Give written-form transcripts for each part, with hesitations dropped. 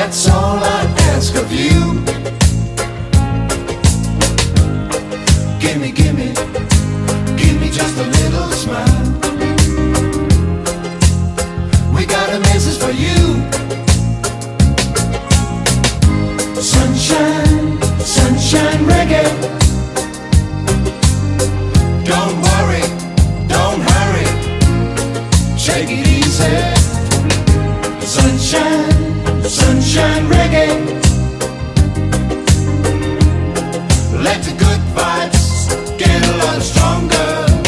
That's all I ask of you. Gimme, gimme, give me just a little smile. We got a message for you. Sunshine, sunshine reggae. Don't worry, don't hurry, take it easy. Sunshine, sunshine reggae. Let the good vibes get a lot stronger.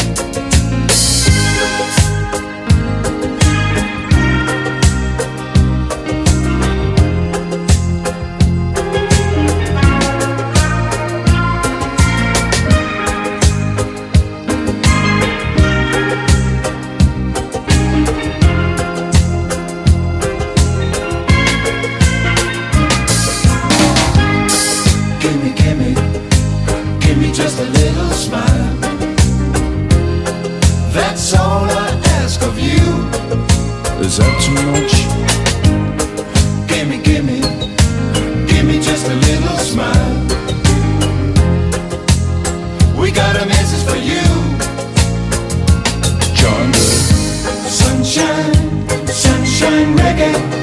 Just a little smile. That's all I ask of you. Is that too much? Gimme, gimme, give me just a little smile. We got a message for you. John. Sunshine, sunshine reggae.